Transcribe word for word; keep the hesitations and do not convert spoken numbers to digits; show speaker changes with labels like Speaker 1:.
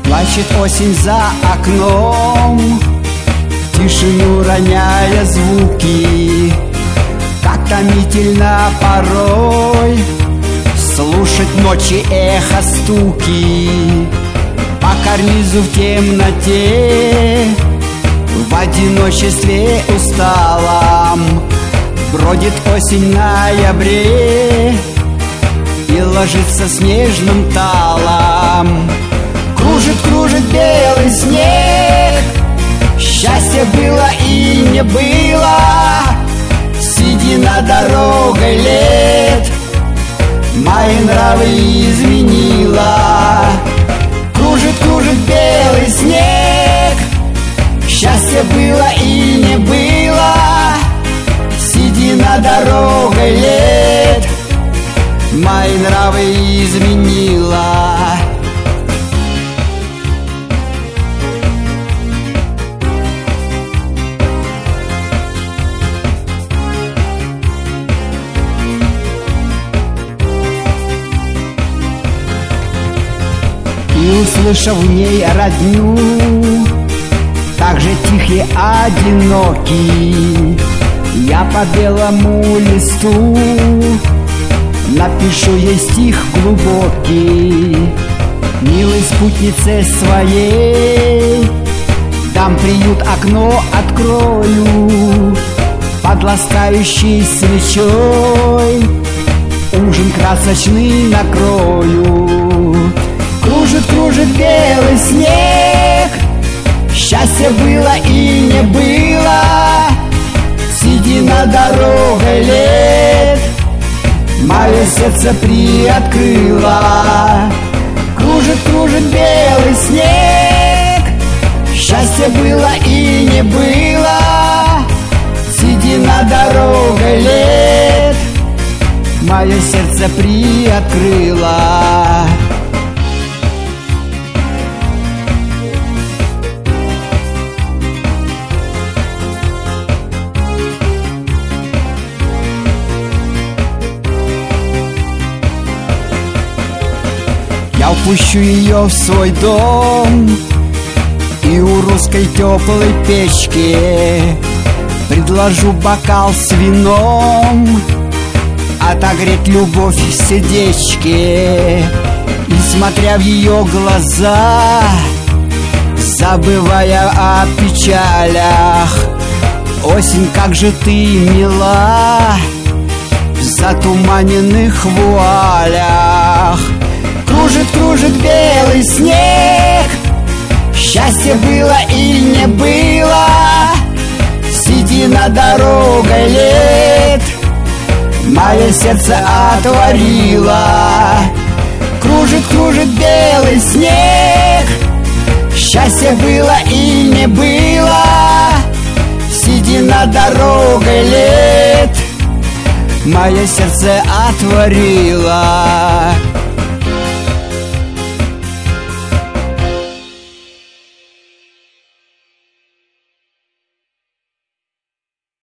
Speaker 1: Плачет осень за окном, в тишину роняя звуки. Как томительно порой слушать ночи эхо стуки. По карнизу в темноте, в одиночестве усталом бродит осень в ноябре и ложится снежным талом. Кружит, кружит белый снег, счастье было и не было. Седина дорогой лет мои нравы изменила. Кружит, кружит белый снег, счастье было и не было. Седина дорогой лет мои нравы изменила. И услышав в ней родню, так же тихий, одинокий, я по белому листу напишу ей стих глубокий. Милой спутнице своей дам приют, окно открою, под ласкающей свечой ужин красочный накрою. Кружит, кружит белый снег, счастье было и не было. Седина дорогой лет мое сердце приоткрыла. Кружит, кружит белый снег, счастье было и не было. Седина дорогой лет мое сердце приоткрыла. Я впущу ее в свой дом и у русской теплой печки предложу бокал с вином, отогреть любовь в сердечке. И смотря в ее глаза, забывая о печалях, осень, как же ты мила в затуманенных вуалях. Кружит, кружит белый снег, счастье было и не было. Седина дорогой лет мое сердце отворила. Кружит, кружит белый снег, счастье было и не было. Седина дорогой лет мое сердце отворила.